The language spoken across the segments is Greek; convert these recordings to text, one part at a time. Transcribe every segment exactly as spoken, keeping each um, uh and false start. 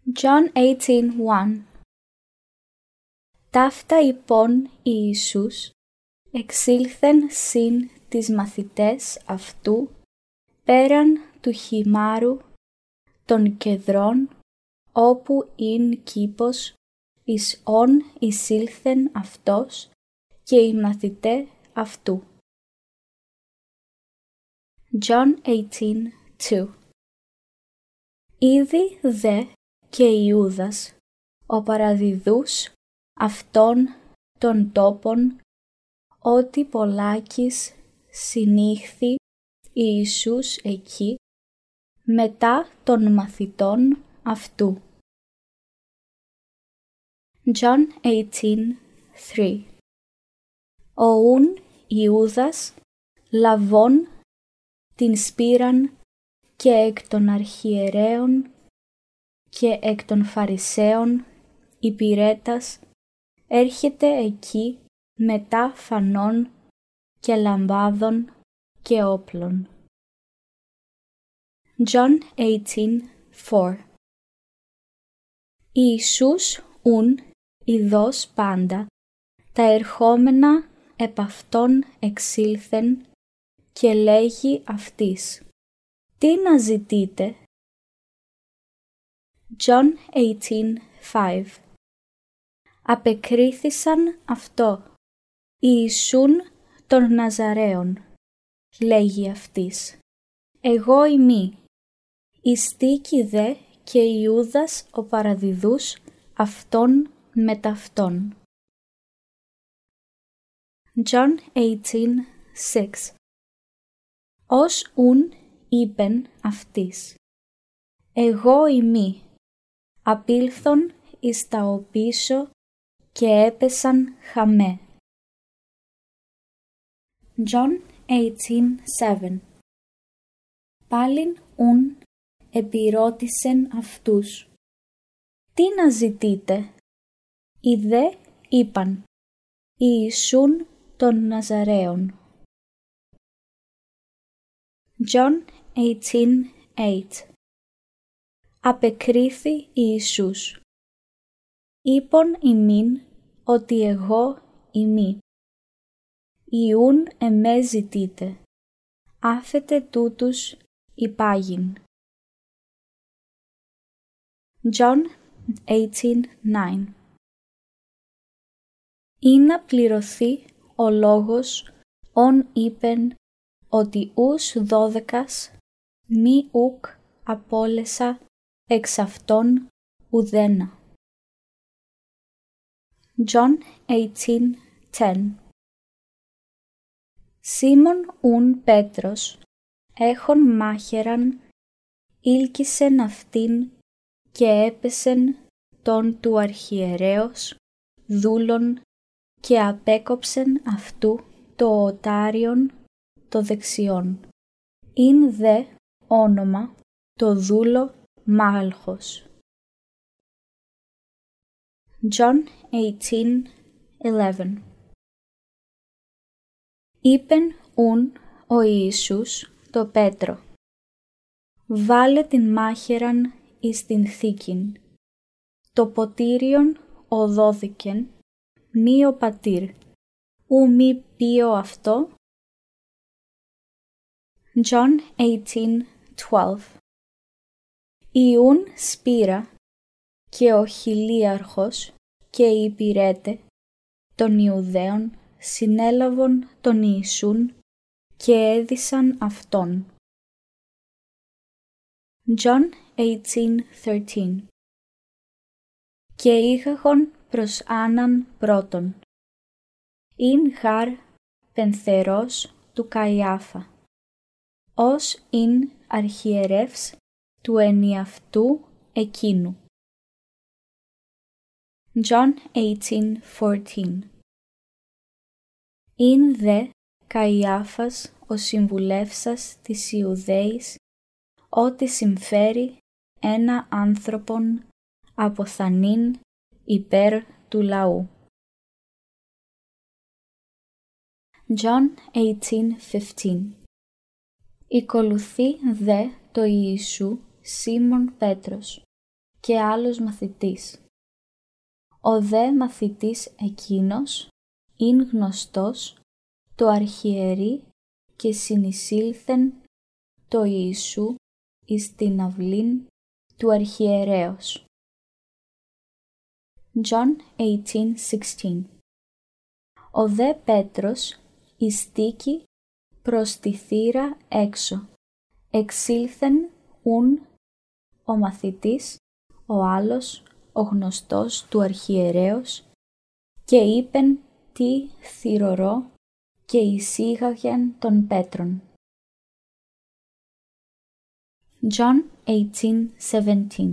John eighteen one. Ταύτα υπόν Ιησούς εξήλθεν συν τις μαθητές αυτού πέραν του χιμάρου των Κεδρών, όπου ειν κήπος, εις όν εισήλθεν αυτός και οι μαθηταί αυτού. John eighteen two. Ήδη δε και Ιούδας, ο παραδιδούς αυτών των τόπων, ότι πολλάκις συνήχθη Ιησούς εκεί, μετά των μαθητών αυτού. John eighteen three. Οούν Ιούδας λαβών την σπήραν και εκ των αρχιερέων και εκ των Φαρισαίων υπηρέτας έρχεται εκεί μετά φανών και λαμπάδων και όπλων. John eighteen four. Ιησούς ούν ειδός πάντα τα ερχόμενα επ' αυτόν εξήλθεν και λέγει αυτοίς, τι να ζητείτε? John eighteen five. Απεκρίθησαν αυτό, Ιησούν των Ναζαραίων, λέγει αυτής, εγώ ειμί, ειστήκει δε και Ιούδας ο παραδιδούς αυτόν μετ' αυτόν. John eighteen six. Ως ούν είπεν αυτής, εγώ ειμί, απήλθον εις τα οπίσω και έπεσαν χαμέ. John eighteen seven. Πάλιν ούν επιρώτησεν αυτούς, τι να ζητείτε? Οι δε είπαν, Ιησούν των Ναζαραίων. John eighteen eight. Απεκρίθη Ιησούς, είπον ημίν ότι εγώ ειμί. Ιούν εμέ ζητείτε, άφετε τούτους υπάγειν. John eighteen nine. Ή να πληρωθεί ο λόγος ον είπεν ότι ους δώδεκας μη ουκ απόλεσα εξ αυτών ουδένα. John eighteen ten. Σίμων ούν Πέτρος, έχων μάχαιραν, ήλκησεν αυτήν και έπεσεν τον του αρχιερέως, δούλων, και απέκοψεν αυτού το οτάριον το δεξιόν. Ειν δε όνομα το δούλο Μάλχος. John eighteen eleven. Είπεν ούν ο Ιησούς το Πέτρο, βάλε την μάχαιραν εις την θήκην, το ποτήριον οδόθηκεν, μη ο πατήρ, ου μη πίω αυτό. John eighteen twelve. Ιούν σπήρα και ο χιλίαρχος και οι υπηρέτε των Ιουδαίων συνέλαβον τον Ιησούν και έδισαν αυτόν. John eighteen thirteen. Και είχαχον προς Άνναν πρώτον, ειν γάρ πενθερός του Καϊάφα, ως ειν αρχιερεύς του ενιαυτού εκείνου. John eighteen fourteen. Ειν δε Καϊάφας ο συμβουλεύσας της Ιουδαίας, ότι συμφέρει ένα άνθρωπον αποθανήν υπέρ του λαού. John eighteen fifteen. Οικολουθεί δε το Ιησού Σίμων Πέτρος, και άλλος μαθητής. Ο δε μαθητής εκείνος ειν γνωστός το αρχιερεί και συνεισήλθεν το Ιησού εις την αυλήν του αρχιερέως. John eighteen sixteen. Ο δε Πέτρος ειστήκει προς τη θύρα έξω. Εξήλθεν ούν ο μαθητής, ο άλλος, ο γνωστός του αρχιερέως, και είπεν τι θυρωρώ και εισήγαγεν τον Πέτρον. John eighteen seventeen.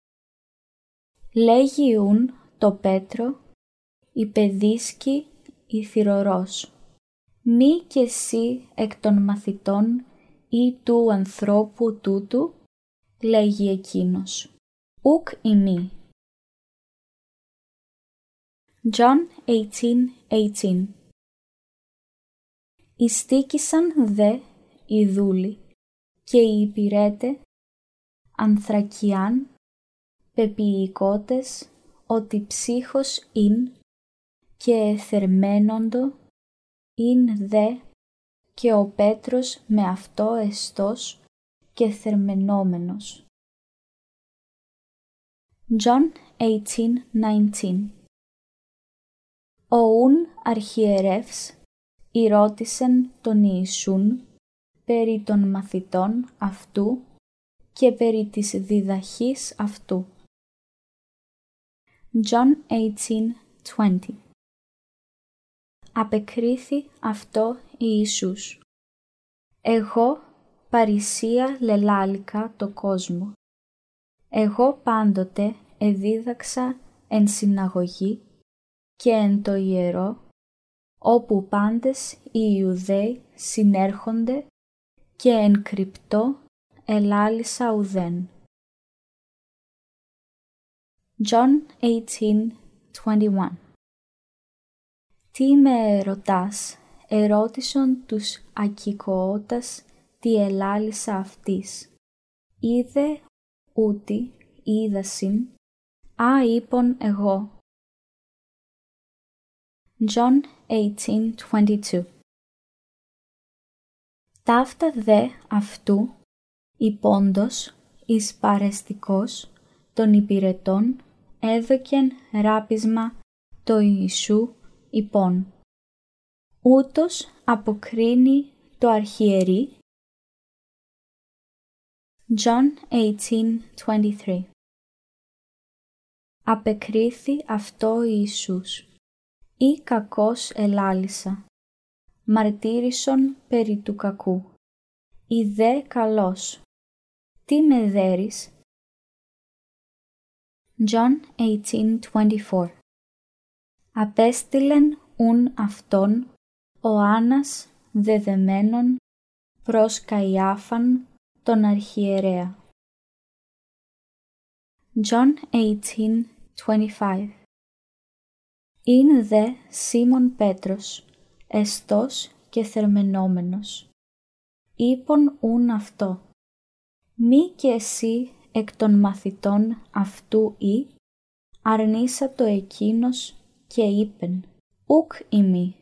Λέγει ούν το Πέτρο, υπεδίσκει η θυρωρός. Μη κι εσύ εκ των μαθητών ή του ανθρώπου τούτου, λέγει εκείνος. Ουκ ημί. John eighteen eighteen. Ειστήκησαν δε οι δούλοι και οι υπηρέτε ανθρακιάν πεποιηκότες ότι ψύχος ειν και θερμαίνοντο ειν δε και ο Πέτρος με αυτό εστός και θερμαινόμενος. John eighteen nineteen. Ο ούν αρχιερεύς ηρώτησεν τον Ιησούν περί των μαθητών αυτού και περί της διδαχής αυτού. John eighteen twenty. Απεκρίθη αυτό Ιησούς. Εγώ παρησία λελάληκα το κόσμο. Εγώ πάντοτε εδίδαξα εν συναγωγή και εν το ιερό, όπου πάντες οι Ιουδαίοι συνέρχονται και εν κρυπτό ελάλησα ουδέν. John eighteen twenty-one. Τι με ρωτάς, ερώτησον τους ακικοώτας τι ελάλησα αυτής. Είδε ούτι είδασιν, α είπον εγώ. John eighteen twenty-two. Ταύτα δε αυτού, υπόντος, εις παρεστικός των υπηρετών, έδωκεν ράπισμα το Ιησού υπόν. Ούτως αποκρίνει το αρχιερεί. John eighteen twenty-three. Απεκρίθη αυτό Ιησούς. Ή κακός ελάλησα, μαρτύρησον περί του κακού. Ή δε καλός. Τι με δέρεις? John eighteen twenty-four. Απέστειλεν ούν αυτόν ο Άννας δεδεμένον προς Καϊάφαν τον αρχιερέα. John eighteen twenty-five. Ειν δε Σίμων Πέτρος, εστός και θερμαινόμενος. Είπον ούν αυτό, μη και εσύ εκ των μαθητών αυτού ή, αρνήσα το εκείνος και είπεν, ουκ ημί.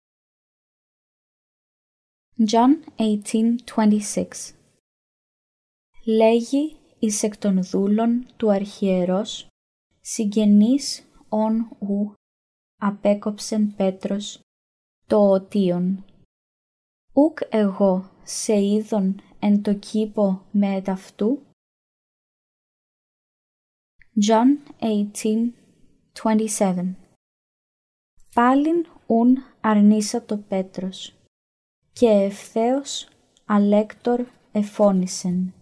John eighteen twenty-six. Λέγει εις εκ των δούλων του αρχιερός, συγγενής ον ου, απέκοψεν Πέτρος το οτίον. Ουκ εγώ σε είδον εν το κήπο με εταυτού. John eighteen twenty-seven. Πάλιν ούν αρνήσα το Πέτρος και ευθέως αλέκτορ εφώνησεν.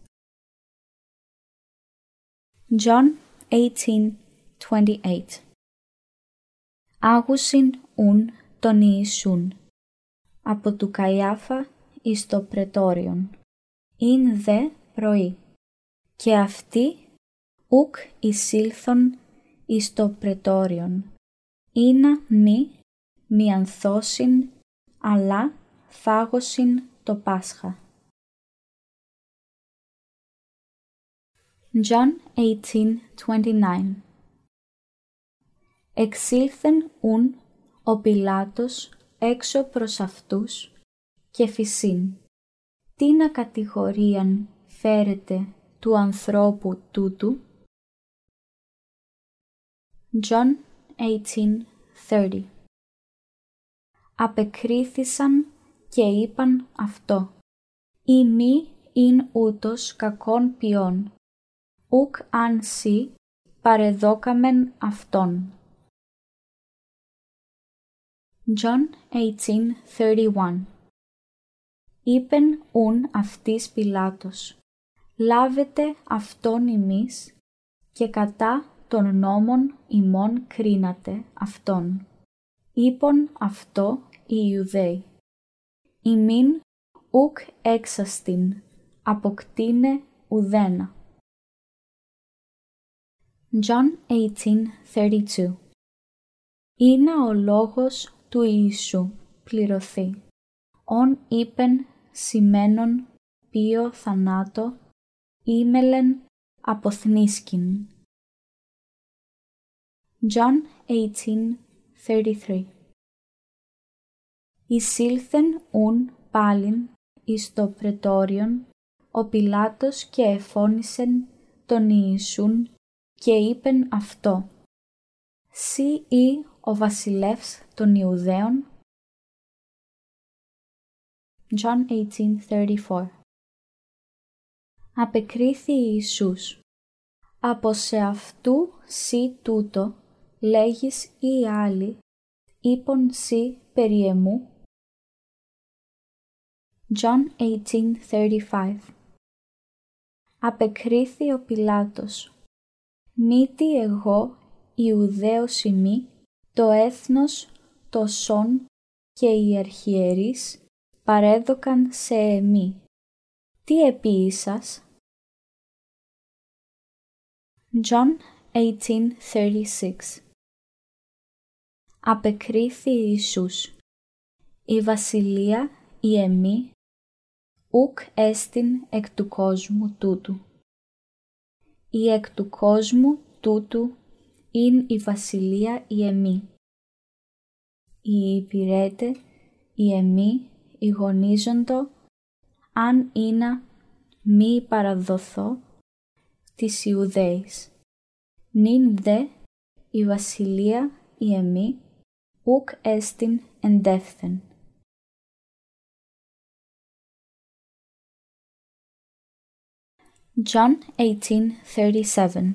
John eighteen twenty-eight. Άγουσιν ούν τον Ιησούν από του Καϊάφα εις το πρετόριον, ειν δε πρωί, και αυτοί ουκ εισήλθον εις το πρετόριον, ήνα μη μη ανθώσιν, αλλά φάγωσιν το Πάσχα. John eighteen twenty-nine. Εξήλθεν ούν ο Πιλάτος έξω προς αυτούς και φυσήν, τίνα κατηγορίαν φέρετε του ανθρώπου τούτου? John eighteen thirty. Απεκρίθησαν και είπαν αυτό, «Ή μη ειν ούτως κακόν ποιόν, ουκ αν σοι παρεδώκαμεν αυτόν». John eighteen thirty-one. Είπεν ούν αυτής Πιλάτος, «Λάβετε αυτόν ημείς και κατά των νόμων ημών κρίνατε αυτόν». Είπον αυτό οι Ιουδαίοι, «Ημίν ουκ έξαστην αποκτήνε ουδένα». John eighteen thirty-two. «Ήνα ο λόγος του Ιησού πληρωθεί, ον είπεν σημαίνον ποιο θανάτο ήμελεν αποθνίσκην». John eighteen thirty-three. Εισήλθεν ούν πάλιν εις το πρετόριον ο Πιλάτος και εφώνησεν τον Ιησούν και είπεν αυτό, «Σύ ή ο βασιλεύς των Ιουδαίων?» John eighteen thirty-four. Απεκρίθη Ιησούς, «Από σε αυτού σύ τούτο λέγεις ή άλλοι, είπον σύ περί εμού?» John eighteen thirty-five. Απεκρίθη ο Πιλάτος, «Μήτι εγώ Ιουδαίος ημί, το έθνος το σον και οι αρχιερείς παρέδωκαν σε εμί. Τι επίησας?» John eighteen thirty-six. Απεκρίθη Ιησούς, «Η βασιλεία η εμή ουκ έστιν εκ του κόσμου τούτου. Η εκ του κόσμου τούτου ειν η βασιλεία η εμή. Οι υπηρέτε οι εμή οι γονίζοντο, αν ήνα μη παραδοθώ της Ιουδαίης. Νυν δε η βασιλεία η εμή ουκ έστιν εντεύθεν». John eighteen thirty-seven.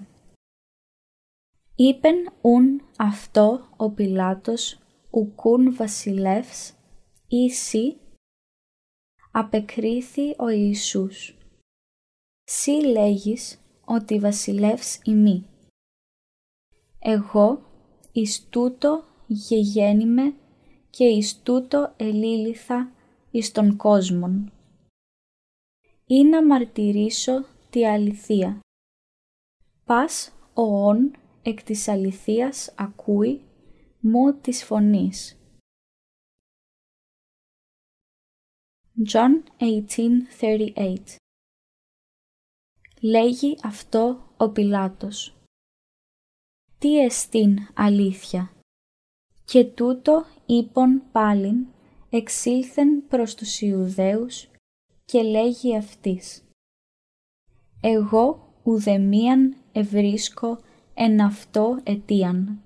Είπεν ούν αυτό ο Πιλάτος ουκούν βασιλεύς ή σύ? Απεκρίθη ο Ιησούς, «Σύ λέγεις ότι βασιλεύς ημί. Εγώ εις τούτο γεγέννημαι και εις τούτο ελήλυθα εις τον κόσμον. Ή να μαρτυρήσω τη αληθεία. Πας ο ον εκ της αληθείας ακούει μου της φωνής». John eighteen thirty-eight. Λέγει αυτό ο Πιλάτος, «Τι εστίν αλήθεια?» Και τούτο είπον πάλιν εξήλθεν προς τους Ιουδαίους και λέγει αυτοίς, «Εγώ ουδεμίαν ευρίσκω εν αυτό αιτίαν».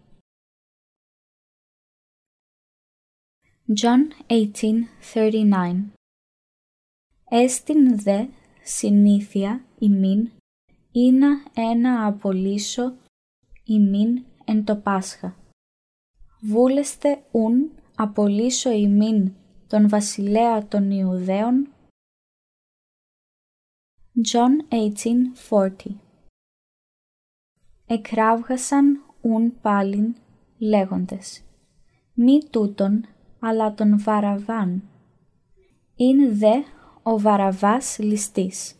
John eighteen thirty-nine. Έστιν δε συνήθεια ημίν ήνα ένα απολύσω ημίν εν το Πάσχα. Βούλεστε ούν απολύσω ημίν τον βασιλέα των Ιουδαίων? John eighteen forty. Εκράβγασαν ούν πάλιν λέγοντες, «Μη τούτον, αλλά τον Βαραβάν». Ειν δε ο Βαραβάς ληστής.